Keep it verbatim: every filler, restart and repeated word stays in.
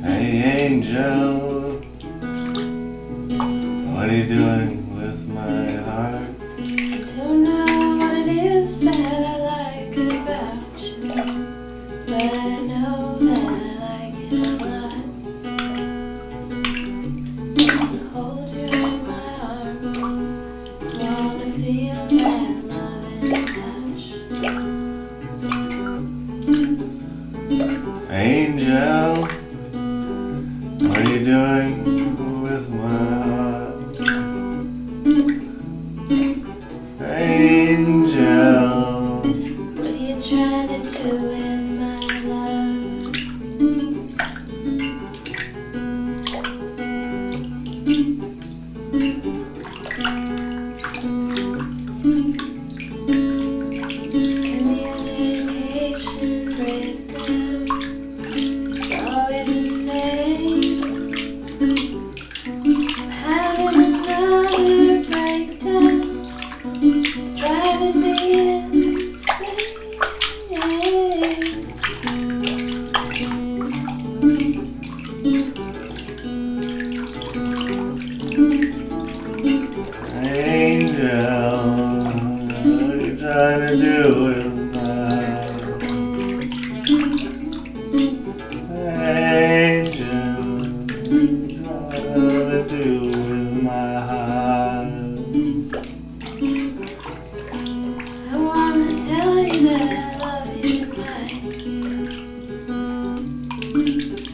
Hey angel, what are you doing with my heart? Don't know what it is that I like about you, but I know that I like it a lot. Wanna hold you in my arms, wanna feel that love and touch. Angel, what are you doing with my heart? Angel, What are you trying to do with my love? Communication breakdown, it's always the same. I'm having another breakdown, it's driving me insane. angel, what are you trying to do with my heart? Angel, what are you trying to do with my heart? I wanna tell you that I love you tonight.